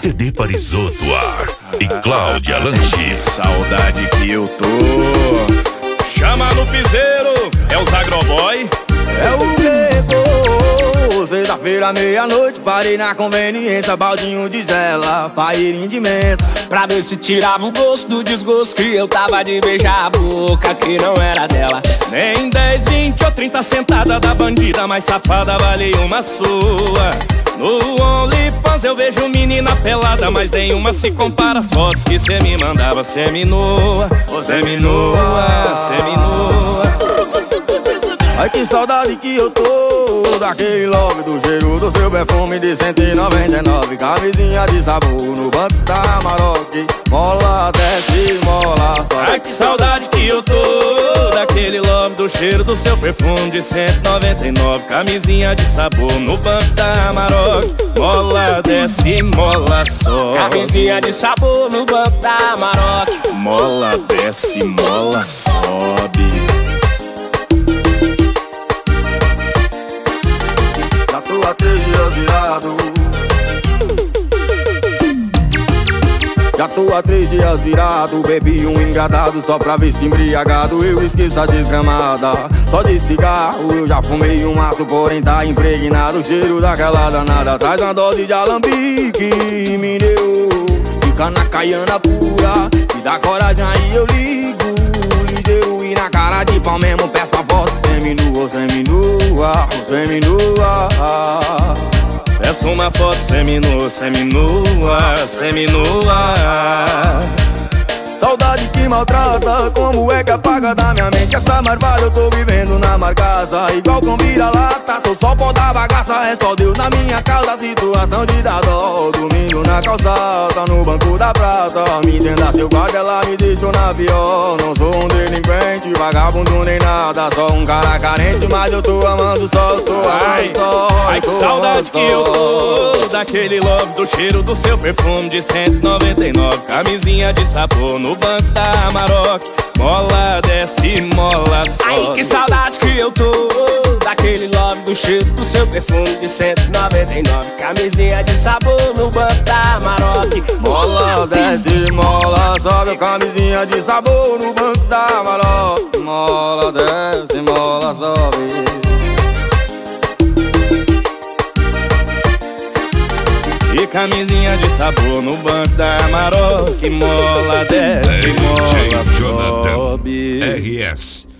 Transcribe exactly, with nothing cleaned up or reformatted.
C D Parisoto Ar e Cláudia Lanches. Saudade que eu tô. Chama no piseiro, é o Zagroboy. É o Nego. Sexta-feira, meia-noite, parei na conveniência, baldinho de gela, paeirinho de menta, pra ver se tirava o gosto do desgosto que eu tava de beijar a boca que não era dela. Nem dez, vinte ou trinta sentada da bandida mais safada vale uma sua. No OnlyFans eu vejo menina pelada, mas nenhuma se compara às fotos que cê me mandava. Semi-nua, semi-nua, semi-nua. Ai, que saudade que eu tô daquele love, do cheiro do seu perfume de cento e noventa e nove. Camisinha de sabor no banco da Maroc, mola, desce, mola, sobe. Ai, que saudade que eu tô daquele love, do cheiro do seu perfume de cento e noventa e nove. Camisinha de sabor no banco da Maroc, mola, desce, mola, sobe. Camisinha de sabor no banco da Maroc, mola, desce, mola, sobe. Tô há três dias virado. Já tô há três dias virado. Bebi um engradado só pra ver se embriagado eu esqueço a desgramada. Só de cigarro eu já fumei um maço, porém tá impregnado o cheiro daquela danada. Traz uma dose de alambique, me deu de cana caiana pura, me dá coragem aí eu ligo ligeiro e na cara de pau mesmo peço a foto. Seminua, seminua, seminua. Peço uma foto seminua, seminua, seminua. Saudade que maltrata, como é que apaga da minha mente essa marvada? Eu tô vivendo na marcaça, igual com vira-lata. Tô só pó da bagaça, é só Deus na minha causa. Situação de dar dó, domingo na calçada, no banco da praça. Me entenda seu guarda, ela me deixou na pior. Não sou um delinquente, vagabundo nem nada, só um cara carente, mas eu tô amando só, eu tô amando só. Ai, que saudade que eu tô daquele love, do cheiro do seu perfume de cento e noventa e nove. Camisinha de sabor no banco da Maroc, mola, desce, mola, sobe. Ai, que saudade que eu tô daquele love, do cheiro do seu perfume de cento e noventa e nove. Camisinha de sabor no banco da Maroc, mola, desce, mola, sobe. Camisinha de sabor no banco da Maroc, mola, desce, mola, sobe. E camisinha de sabor no banco da Maroc, mola, desce, mola, sobe. R S